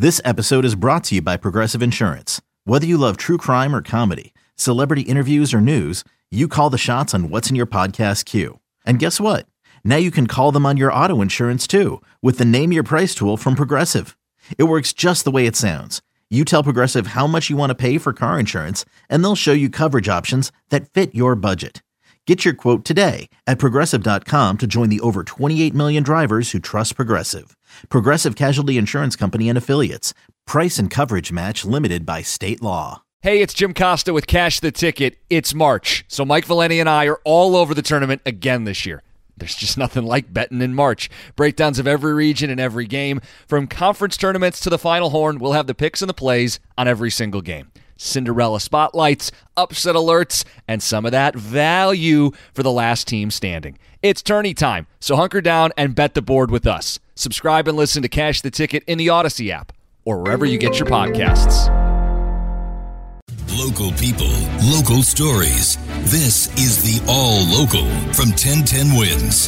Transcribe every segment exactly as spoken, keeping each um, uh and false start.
This episode is brought to you by Progressive Insurance. Whether you love true crime or comedy, celebrity interviews or news, you call the shots on what's in your podcast queue. And guess what? Now you can call them on your auto insurance too with the Name Your Price tool from Progressive. It works just the way it sounds. You tell Progressive how much you want to pay for car insurance, and they'll show you coverage options that fit your budget. Get your quote today at Progressive dot com to join the over twenty-eight million drivers who trust Progressive. Progressive Casualty Insurance Company and Affiliates. Price and coverage match limited by state law. Hey, it's Jim Costa with Cash the Ticket. It's March, so Mike Valeni and I are all over the tournament again this year. There's just nothing like betting in March. Breakdowns of every region and every game. From conference tournaments to the Final Horn, we'll have the picks and the plays on every single game. Cinderella spotlights, upset alerts, and some of that value for the last team standing. It's tourney time, so hunker down and bet the board with us. Subscribe and listen to Cash the Ticket in the Odyssey app or wherever you get your podcasts. Local people, local stories. This is the All Local from ten ten Wins.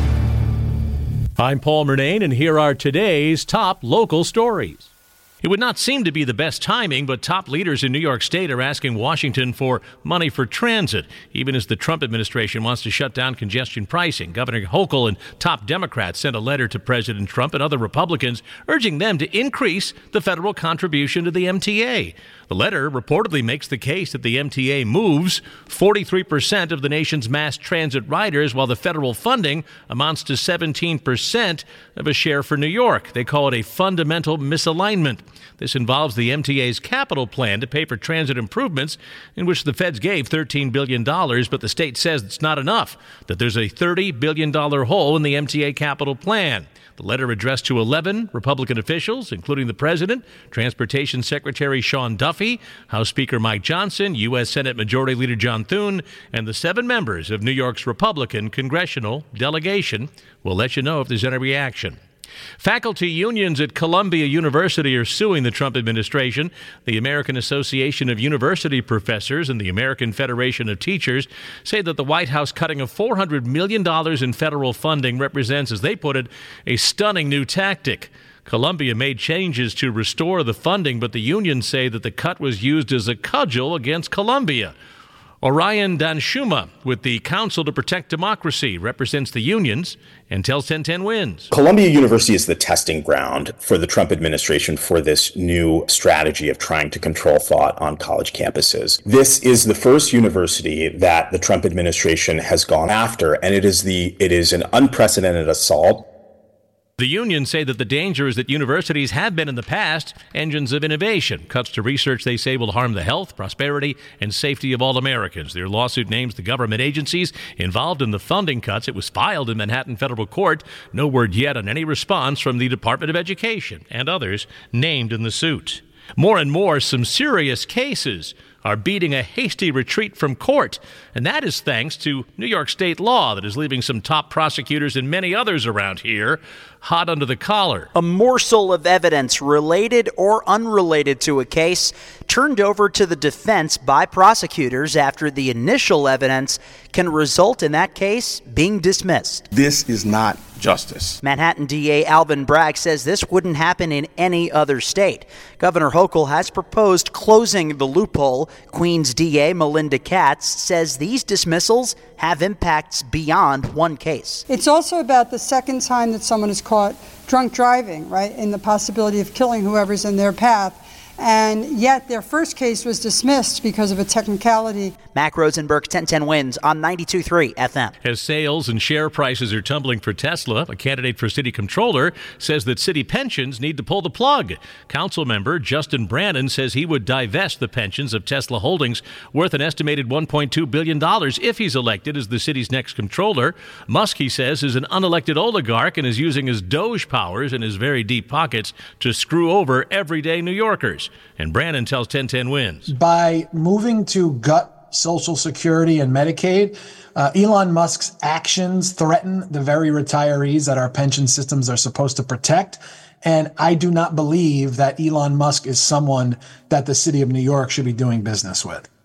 I'm Paul Murnane, and here are today's top local stories. It would not seem to be the best timing, but top leaders in New York State are asking Washington for money for transit, even as the Trump administration wants to shut down congestion pricing. Governor Hochul and top Democrats sent a letter to President Trump and other Republicans urging them to increase the federal contribution to the M T A. The letter reportedly makes the case that the M T A moves forty-three percent of the nation's mass transit riders, while the federal funding amounts to seventeen percent of a share for New York. They call it a fundamental misalignment. This involves the M T A's capital plan to pay for transit improvements, in which the feds gave thirteen billion dollars, but the state says it's not enough, that there's a thirty billion dollars hole in the M T A capital plan. The letter addressed to eleven Republican officials, including the president, Transportation Secretary Sean Duffy, House Speaker Mike Johnson, U S Senate Majority Leader John Thune, and the seven members of New York's Republican congressional delegation. We'll let you know if there's any reaction. Faculty unions at Columbia University are suing the Trump administration. The American Association of University Professors and the American Federation of Teachers say that the White House cutting of four hundred million dollars in federal funding represents, as they put it, a stunning new tactic. Columbia made changes to restore the funding, but the unions say that the cut was used as a cudgel against Columbia. Orion Danshuma with the Council to Protect Democracy represents the unions and tells ten ten Wins. Columbia University is the testing ground for the Trump administration for this new strategy of trying to control thought on college campuses. This is the first university that the Trump administration has gone after, and it is the it is an unprecedented assault. The unions say that the danger is that universities have been in the past engines of innovation. Cuts to research, they say, will harm the health, prosperity, and safety of all Americans. Their lawsuit names the government agencies involved in the funding cuts. It was filed in Manhattan federal court. No word yet on any response from the Department of Education and others named in the suit. More and more, some serious cases are beating a hasty retreat from court, and that is thanks to New York state law that is leaving some top prosecutors and many others around here hot under the collar. A morsel of evidence related or unrelated to a case turned over to the defense by prosecutors after the initial evidence can result in that case being dismissed. This is not justice. Manhattan D A Alvin Bragg says this wouldn't happen in any other state. Governor Hochul has proposed closing the loophole. Queens D A Melinda Katz says these dismissals have impacts beyond one case. It's also about the second time that someone is caught drunk driving, right, and the possibility of killing whoever's in their path. And yet their first case was dismissed because of a technicality. Mac Rosenberg, ten ten Wins on ninety-two point three F M. As sales and share prices are tumbling for Tesla, a candidate for city controller says that city pensions need to pull the plug. Council member Justin Brannan says he would divest the pensions of Tesla Holdings worth an estimated one point two billion dollars if he's elected as the city's next controller. Musk, he says, is an unelected oligarch and is using his Doge powers and his very deep pockets to screw over everyday New Yorkers. And Brannan tells ten ten Wins. By moving to gut Social Security and Medicaid, uh, Elon Musk's actions threaten the very retirees that our pension systems are supposed to protect. And I do not believe that Elon Musk is someone that the city of New York should be doing business with.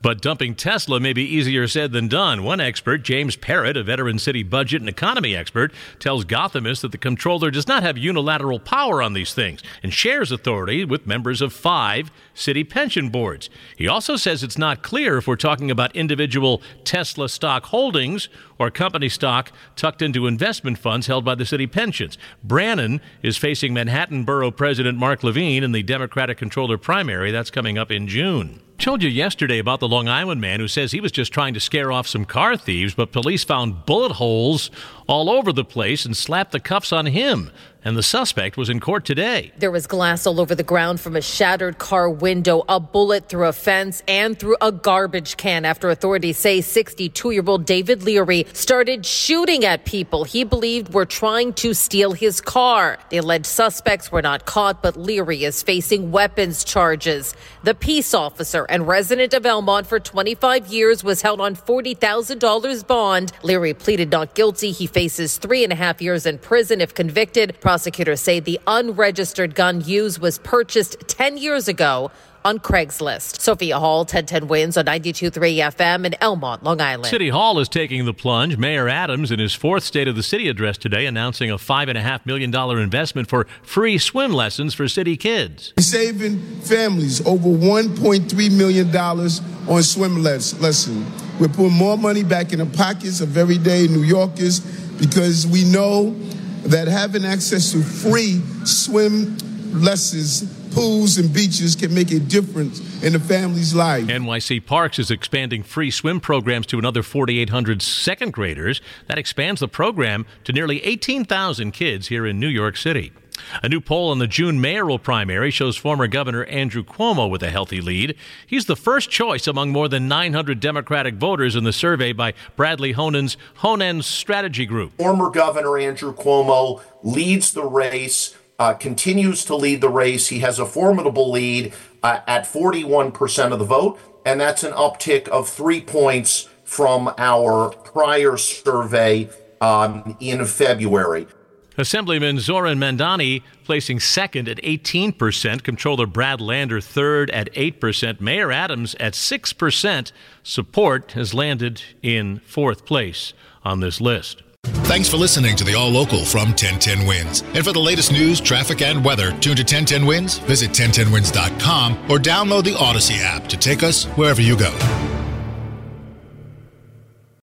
But dumping Tesla may be easier said than done. One expert, James Parrott, a veteran city budget and economy expert, tells Gothamist that the comptroller does not have unilateral power on these things and shares authority with members of five city pension boards. He also says it's not clear if we're talking about individual Tesla stock holdings or company stock tucked into investment funds held by the city pensions. Brannan is facing Manhattan Borough President Mark Levine in the Democratic controller primary. That's coming up in June. Told you yesterday about the Long Island man who says he was just trying to scare off some car thieves, but police found bullet holes all over the place and slapped the cuffs on him. And the suspect was in court today. There was glass all over the ground from a shattered car window, a bullet through a fence, and through a garbage can after authorities say sixty-two-year-old David Leary started shooting at people he believed were trying to steal his car. The alleged suspects were not caught, but Leary is facing weapons charges. The peace officer and resident of Elmont for twenty-five years was held on forty thousand dollars bond. Leary pleaded not guilty. He faces three and a half years in prison if convicted. Prosecutors say the unregistered gun used was purchased ten years ago on Craigslist. Sophia Hall, ten ten Wins on ninety-two point three F M in Elmont, Long Island. City Hall is taking the plunge. Mayor Adams, in his fourth State of the City address today, announcing a five point five million dollars investment for free swim lessons for city kids. We're saving families over one point three million dollars on swim lessons. We're putting more money back in the pockets of everyday New Yorkers because we know that having access to free swim lessons, pools, and beaches can make a difference in the family's life. N Y C Parks is expanding free swim programs to another forty-eight hundred second graders. That expands the program to nearly eighteen thousand kids here in New York City. A new poll on the June mayoral primary shows former Governor Andrew Cuomo with a healthy lead. He's the first choice among more than nine hundred Democratic voters in the survey by Bradley Honen's Honen Strategy Group. Former Governor Andrew Cuomo leads the race, uh, continues to lead the race. He has a formidable lead uh, at forty-one percent of the vote, and that's an uptick of three points from our prior survey um, in February. Assemblyman Zoran Mandani placing second at eighteen percent. Comptroller Brad Lander third at eight percent. Mayor Adams at six percent. Support has landed in fourth place on this list. Thanks for listening to the All Local from ten ten Wins. And for the latest news, traffic, and weather, tune to ten ten Wins, visit ten ten wins dot com, or download the Odyssey app to take us wherever you go.